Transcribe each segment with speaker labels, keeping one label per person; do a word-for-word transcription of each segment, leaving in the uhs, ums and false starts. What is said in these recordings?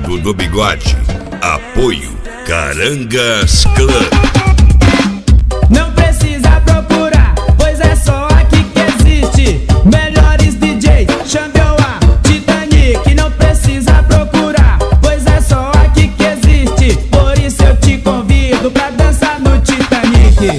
Speaker 1: Quadrado do Bigode. Apoio Carangas Club.
Speaker 2: Não precisa procurar, pois é só aqui que existe. Melhores D Js, Xambioá, Titanic. Não precisa procurar, pois é só aqui que existe. Por isso eu te convido pra dançar no Titanic.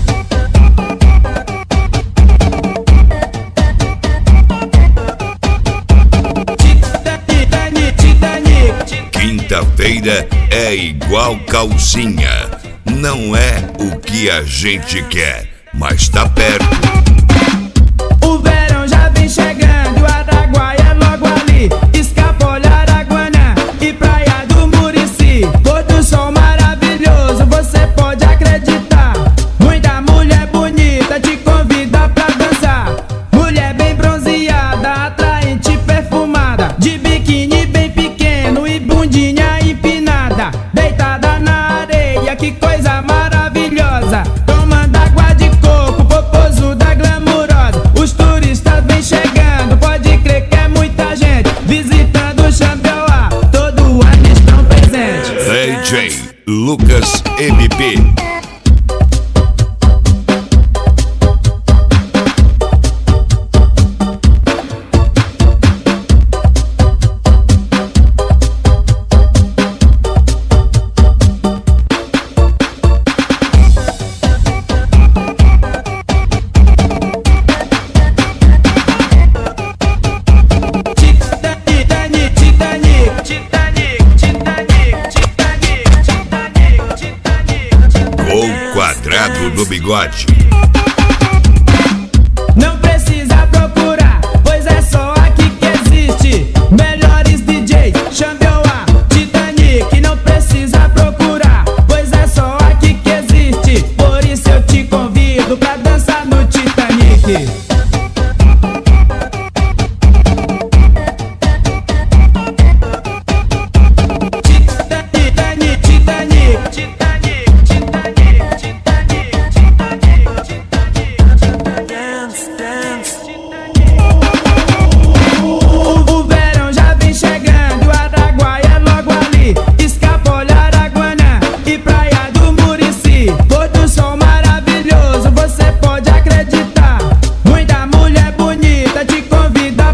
Speaker 1: Quinta-feira é igual calcinha. Não é o que a gente quer, mas tá perto.
Speaker 2: O verão já vem chegando, o Araguaia é logo ali. Escapole, Araguanã e Praia do Murici. Pôr do sol maravilhoso, você pode acreditar. Muita mulher bonita te convida pra dançar. Mulher bem bronzeada, atraente, perfumada, de biquíni bem pequeno e bundinha empinada, deitada na areia, que coisa maravilhosa. Tomando água de coco, popozuda glamurosa. Os turistas vêm chegando, pode crer que é muita gente visitando o Xambioá, todo ano estão presentes.
Speaker 1: D J Lucas M P. Quadrado do Bigode.
Speaker 2: Não precisa procurar, pois é só aqui que existe. Melhores D Js, Xambioá, Titanic. Não precisa procurar, pois é só aqui que existe. Por isso eu te convido pra dançar no Titanic.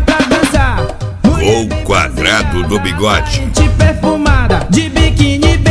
Speaker 1: Quadrado do Bigode.
Speaker 2: Perfumada, de biquíni bem